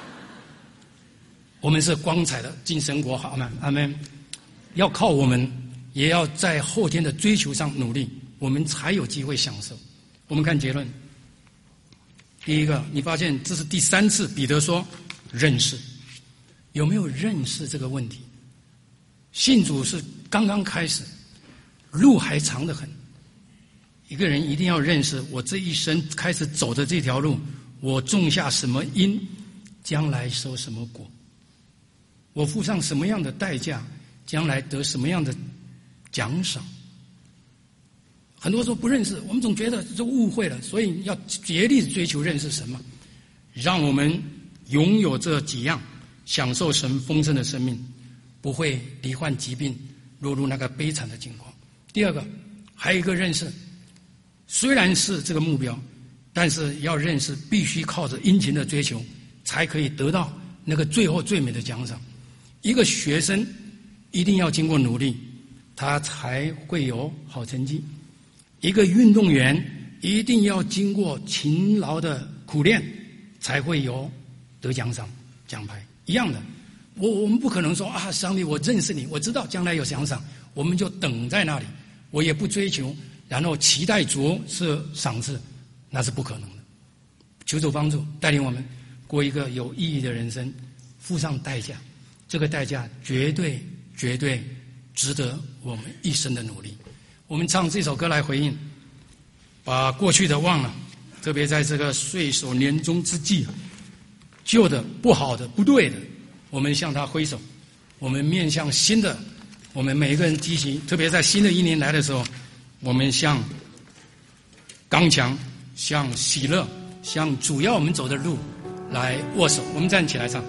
我们是光彩的进神国，好吗？阿们。要靠我们，也要在后天的追求上努力，我们才有机会享受。我们看结论。第一个，你发现这是第三次彼得说认识，有没有认识这个问题？信主是刚刚开始，路还长得很。一个人一定要认识，我这一生开始走的这条路，我种下什么因，将来收什么果。我付上什么样的代价，将来得什么样的奖赏。很多时候不认识，我们总觉得这误会了，所以要竭力追求认识神嘛，让我们拥有这几样，享受神丰盛的生命，不会罹患疾病，落入那个悲惨的境况。第二个，还有一个认识，虽然是这个目标，但是要认识必须靠着殷勤的追求，才可以得到那个最后最美的奖赏。一个学生一定要经过努力，他才会有好成绩。一个运动员一定要经过勤劳的苦练，才会有得奖赏奖牌。一样的，我我们不可能说啊，上帝，我认识你，我知道将来有奖赏，我们就等在那里，我也不追求，然后期待主是赏赐，那是不可能的。求主帮助，带领我们过一个有意义的人生，付上代价，这个代价绝对绝对值得我们一生的努力。我们唱这首歌来回应，把过去的忘了，特别在这个岁首年终之际，旧的、不好的、不对的，我们向他挥手，我们面向新的，我们每一个人提起，特别在新的一年来的时候，我们向刚强、向喜乐、向主要我们走的路来握手。我们站起来唱。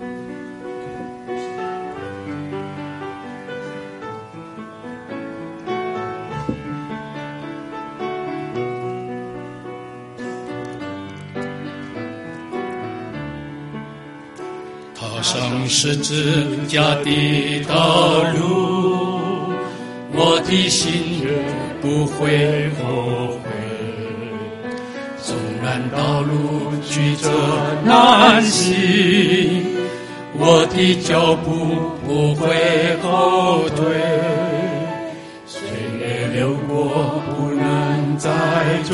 上十字架的道路，我的心不会后悔。纵然道路曲折难行，我的脚步不会后退。岁月流过不能再追，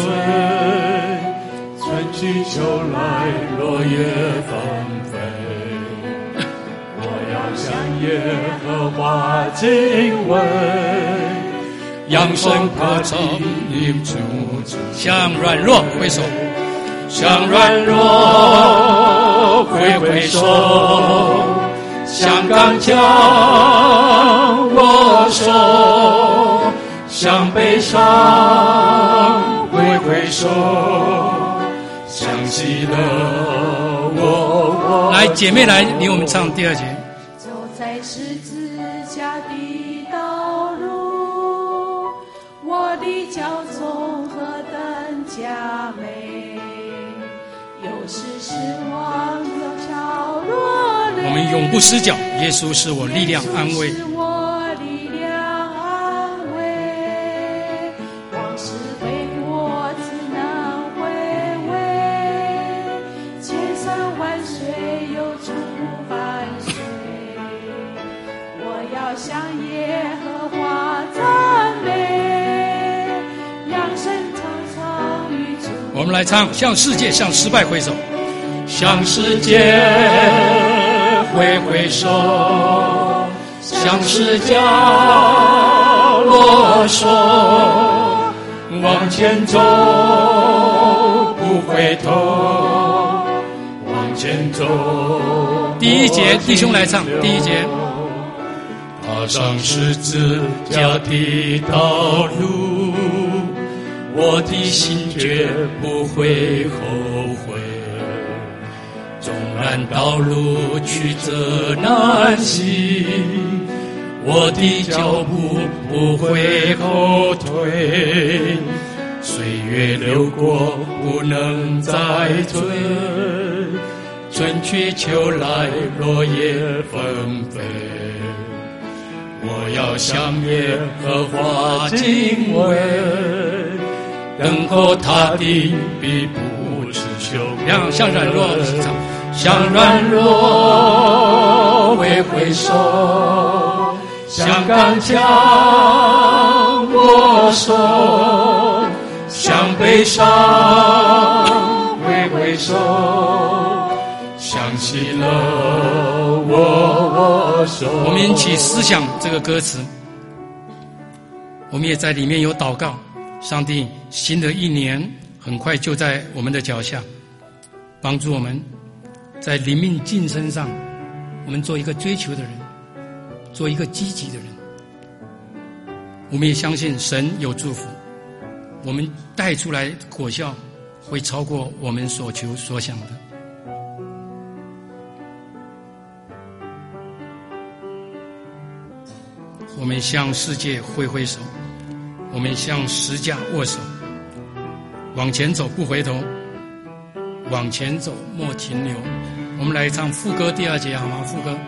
春去秋来落叶纷飞。向耶和华敬畏，扬声歌唱你主，向软弱挥手，向软弱挥挥手，向刚强握手，向悲伤挥挥手，向喜乐握握。来，姐妹来，领我们唱第二节。 在十字架的道路，我的脚踪何等佳美，有时失望，有潮落泪。 我们永不失脚，耶稣是我力量安慰。 是我力量安慰，往事飞过只能回味，千山万水有主伴随。 要向耶和华赞美，扬声唱唱与主。 我们来唱，向世界向失败挥手， 向世界挥挥手，向世角落手，往前走不回头，往前走。 第一节弟兄来唱，第一节。 踏上十字架的道路，我的心绝不会后悔。纵然道路曲折难行，我的脚步不会后退。岁月流过不能再追，春去秋来落叶纷飞。我要向耶和华敬畏，等候他的必不知休。 让向软弱唱， 向软弱为挥手，向刚强握手，向悲伤为挥手，向喜乐握握手。 我们一起思想这个歌词，我们也在里面有祷告。上帝，新的一年很快就在我们的脚下，帮助我们在灵命晋升上，我们做一个追求的人，做一个积极的人。我们也相信神有祝福，我们带出来果效会超过我们所求所想的。我们向世界挥挥手，我们向十架握手，往前走不回头，往前走莫停留。我们来唱副歌第二节好吗？副歌，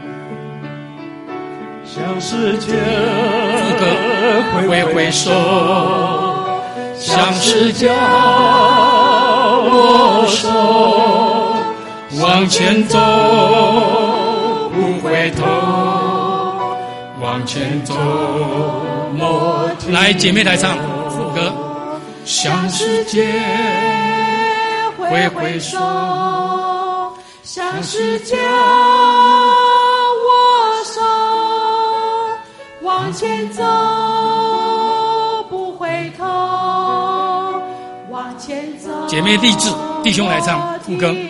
向世界副歌挥挥手，向世界握手，往前走不回头，往前走莫停留。 来，姐妹来唱副歌， 向世界挥挥手，向世界握手，往前走不回头，往前走。 姐妹励志，弟兄来唱副歌，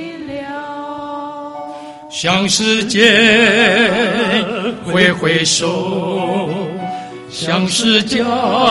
向世界挥挥手，向世界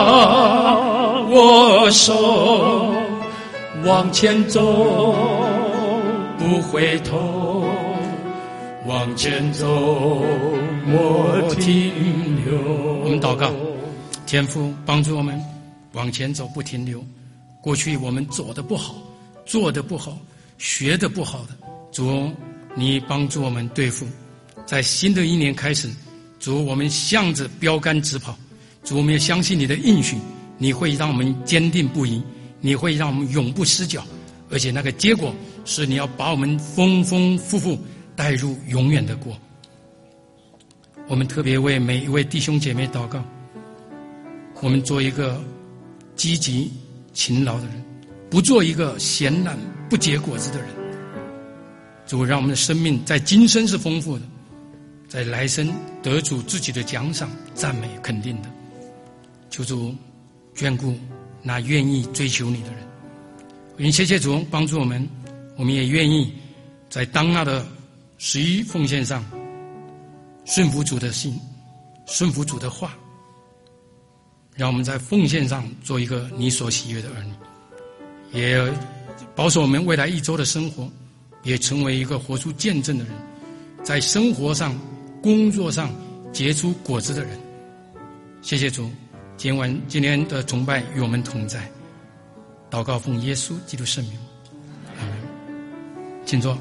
握手，往前走不回头，往前走莫停留。 我们祷告，天父帮助我们往前走不停留。过去我们走得不好，做得不好，学得不好的，主你帮助我们对付。在新的一年开始，主我们向着标杆直跑。主我们也相信你的应许，你会让我们坚定不移，你会让我们永不失脚，而且那个结果是你要把我们丰丰富富带入永远的国。我们特别为每一位弟兄姐妹祷告，我们做一个积极勤劳的人，不做一个闲懒不结果子的人。主让我们的生命在今生是丰富的，在来生得主自己的奖赏赞美肯定的。求主眷顾那愿意追求你的人。愿谢谢主帮助我们，我们也愿意在当纳的十一奉献上顺服主的心，顺服主的话，让我们在奉献上做一个你所喜悦的儿女，也保守我们未来一周的生活，也成为一个活出见证的人，在生活上工作上结出果子的人。谢谢主，今晚今天的崇拜与我们同在，祷告奉耶稣基督圣名，阿门。请坐。